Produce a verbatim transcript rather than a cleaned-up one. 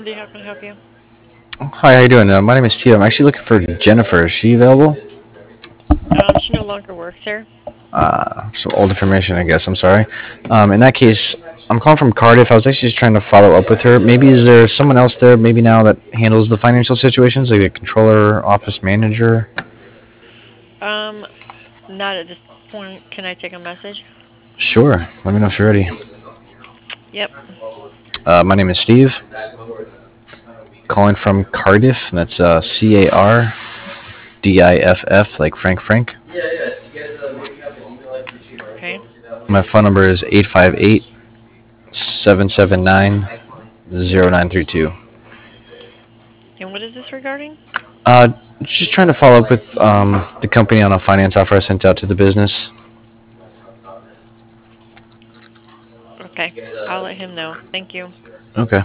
Cindy, how can I help you? Hi, how you doing? Uh, my name is Steve. I'm actually looking for Jennifer. Is she available? Um, she no longer works here. Uh, some old information, I guess. I'm sorry. Um, in that case, I'm calling from Cardiff. I was actually just trying to follow up with her. Maybe is there someone else there, maybe now that handles the financial situations, like a controller, office manager? Um, not at this point. Can I take a message? Sure. Let me know if you're ready. Yep. Uh, my name is Steve. Calling from Cardiff. That's uh, C A R D I F F, like Frank Frank. Okay. My phone number is eight five eight, seven seven nine, zero nine three two. And what is this regarding? Uh, just trying to follow up with um, the company on a finance offer I sent out to the business. Okay. I'll let him know. Thank you. Okay.